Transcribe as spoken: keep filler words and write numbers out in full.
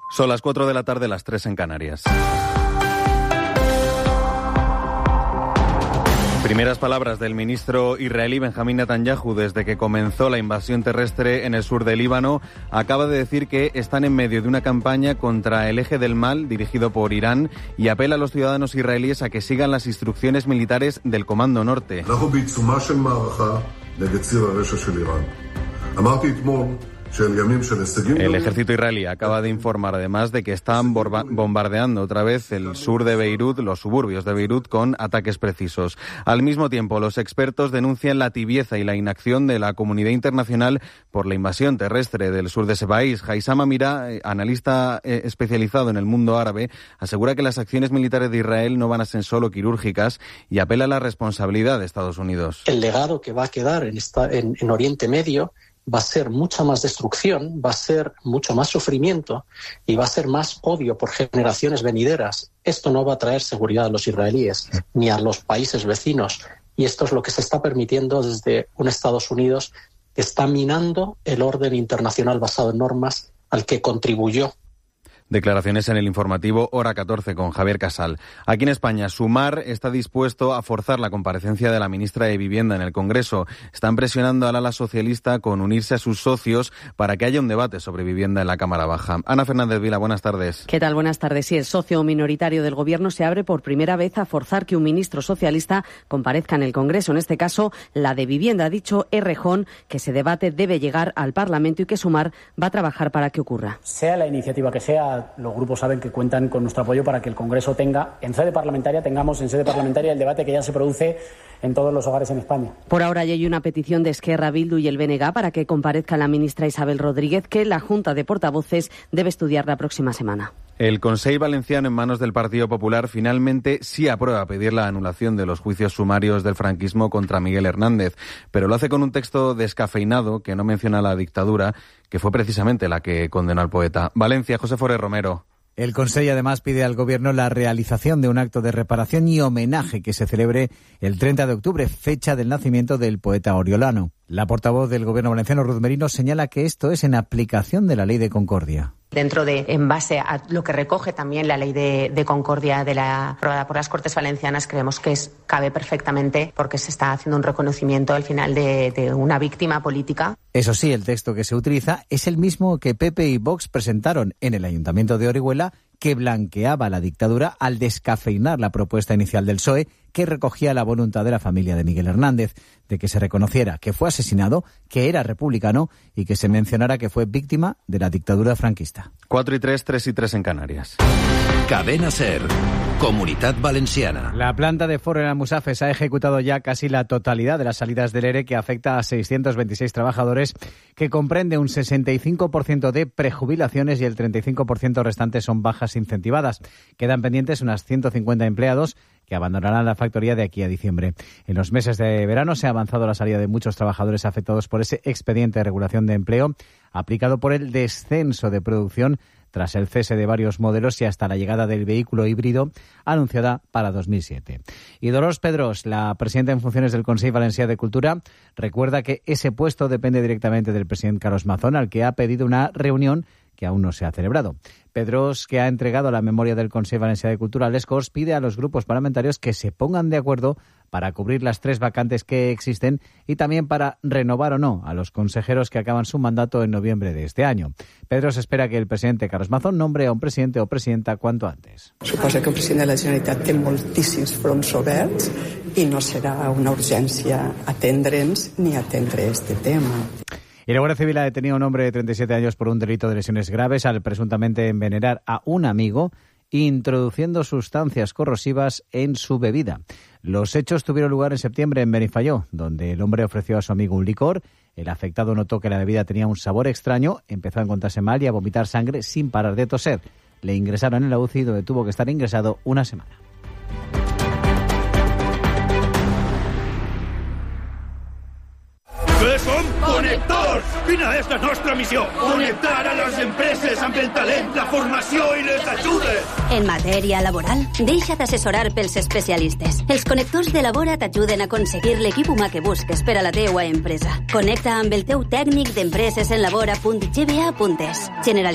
Son las cuatro de la tarde, las tres en Canarias. Primeras palabras del ministro israelí Benjamín Netanyahu desde que comenzó la invasión terrestre en el sur del Líbano. Acaba de decir que están en medio de una campaña contra el eje del mal dirigido por Irán y apela a los ciudadanos israelíes a que sigan las instrucciones militares del Comando Norte. El ejército israelí acaba de informar además de que están bombardeando otra vez el sur de Beirut, los suburbios de Beirut, con ataques precisos. Al mismo tiempo, los expertos denuncian la tibieza y la inacción de la comunidad internacional por la invasión terrestre del sur de ese país. Haissam Amirah, analista especializado en el mundo árabe, asegura que las acciones militares de Israel no van a ser solo quirúrgicas y apela a la responsabilidad de Estados Unidos. El legado que va a quedar en, esta, en, en Oriente Medio va a ser mucha más destrucción, va a ser mucho más sufrimiento y va a ser más odio por generaciones venideras. Esto no va a traer seguridad a los israelíes ni a los países vecinos. Y esto es lo que se está permitiendo desde un Estados Unidos que está minando el orden internacional basado en normas al que contribuyó. Declaraciones en el informativo Hora catorce con Javier Casal. Aquí en España, Sumar está dispuesto a forzar la comparecencia de la ministra de Vivienda en el Congreso. Están presionando al ala socialista con unirse a sus socios para que haya un debate sobre vivienda en la Cámara Baja. Ana Fernández Vila, buenas tardes. ¿Qué tal? Buenas tardes. Sí, el socio minoritario del Gobierno se abre por primera vez a forzar que un ministro socialista comparezca en el Congreso. En este caso, la de Vivienda. Ha dicho Errejón que ese debate debe llegar al Parlamento y que Sumar va a trabajar para que ocurra. Sea la iniciativa que sea, los grupos saben que cuentan con nuestro apoyo para que el Congreso tenga, en sede parlamentaria, tengamos en sede parlamentaria el debate que ya se produce en todos los hogares en España. Por ahora ya hay una petición de Esquerra, Bildu y el B N G para que comparezca la ministra Isabel Rodríguez, que la Junta de Portavoces debe estudiar la próxima semana. El Consell Valenciano, en manos del Partido Popular, finalmente sí aprueba pedir la anulación de los juicios sumarios del franquismo contra Miguel Hernández, pero lo hace con un texto descafeinado que no menciona la dictadura, que fue precisamente la que condenó al poeta. Valencia, José Forés Romero. El Consell además pide al Gobierno la realización de un acto de reparación y homenaje que se celebre el treinta de octubre, fecha del nacimiento del poeta oriolano. La portavoz del Gobierno valenciano, Ruth Merino, señala que esto es en aplicación de la Ley de Concordia. Dentro de, en base a lo que recoge también la Ley de, de Concordia de la aprobada por las Cortes Valencianas, creemos que es, cabe perfectamente porque se está haciendo un reconocimiento al final de, de una víctima política. Eso sí, el texto que se utiliza es el mismo que P P y Vox presentaron en el Ayuntamiento de Orihuela, que blanqueaba la dictadura al descafeinar la propuesta inicial del P S O E, que recogía la voluntad de la familia de Miguel Hernández, de que se reconociera que fue asesinado, que era republicano y que se mencionara que fue víctima de la dictadura franquista. Cuatro y tres, tres y tres en Canarias. Cadena SER, Comunitat Valenciana. La planta de Ford en Almusafes ha ejecutado ya casi la totalidad de las salidas del ERE, que afecta a seiscientos veintiséis trabajadores, que comprende un sesenta y cinco por ciento de prejubilaciones y el treinta y cinco por ciento restante son bajas incentivadas. Quedan pendientes unas ciento cincuenta empleados que abandonarán la factoría de aquí a diciembre. En los meses de verano se ha avanzado la salida de muchos trabajadores afectados por ese expediente de regulación de empleo aplicado por el descenso de producción tras el cese de varios modelos y hasta la llegada del vehículo híbrido anunciada para dos mil siete. Y Dolors Pedros, la presidenta en funciones del Consell Valencià de Cultura, recuerda que ese puesto depende directamente del presidente Carlos Mazón, al que ha pedido una reunión que aún no se ha celebrado. Pedros, que ha entregado la memoria del Consell Valencià de Cultura a Les Corts, pide a los grupos parlamentarios que se pongan de acuerdo para cubrir las tres vacantes que existen y también para renovar o no a los consejeros que acaban su mandato en noviembre de este año. Pedros espera que el presidente Carlos Mazón nombre a un presidente o presidenta cuanto antes. Suposa que el president de la Generalitat té moltíssims fronts oberts i no serà una urgència atendre'ns ni atendre este tema. Y la Guardia Civil ha detenido a un hombre de treinta y siete años por un delito de lesiones graves al presuntamente envenenar a un amigo introduciendo sustancias corrosivas en su bebida. Los hechos tuvieron lugar en septiembre en Benifayó, donde el hombre ofreció a su amigo un licor. El afectado notó que la bebida tenía un sabor extraño, empezó a encontrarse mal y a vomitar sangre sin parar de toser. Le ingresaron en la U C I, donde tuvo que estar ingresado una semana. Què som? Connectors! Quina és la nostra missió? Connectar a les empreses amb el talent, la formació i les ajudes. En matèria laboral, deixa't assessorar pels especialistes. Els connectors de Labora t'ajuden a aconseguir l'equip humà que busques per a la teua empresa. Connecta amb el teu tècnic d'empreses en labora punt g b a punt es. Generalitat